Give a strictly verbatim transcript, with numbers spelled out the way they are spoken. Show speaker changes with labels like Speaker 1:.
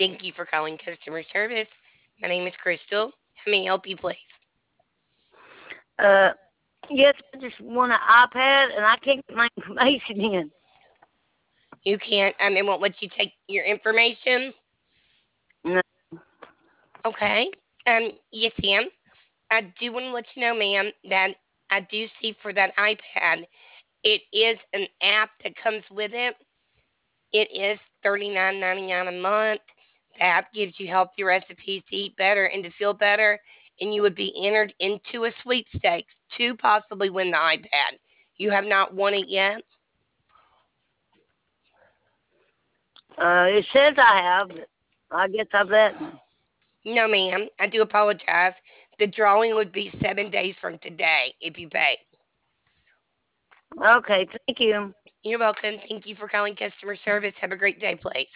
Speaker 1: Thank you for calling customer service. My name is Crystal. How may I help you, please?
Speaker 2: Uh, yes, I just want an iPad and I can't get my information in.
Speaker 1: You can't, um, it won't let you take your information.
Speaker 2: No.
Speaker 1: Okay. Um, yes, ma'am. I do want to let you know, ma'am, that I do see for that iPad, it is an app that comes with it. It is thirty-nine ninety-nine a month. The app gives you healthy recipes to eat better and to feel better, and you would be entered into a sweepstakes to possibly win the iPad. You have not won it yet?
Speaker 2: Uh, it says I have. But I guess I've let.
Speaker 1: No, ma'am. I do apologize. The drawing would be seven days from today if you pay.
Speaker 2: Okay, thank you.
Speaker 1: You're welcome. Thank you for calling customer service. Have a great day, please.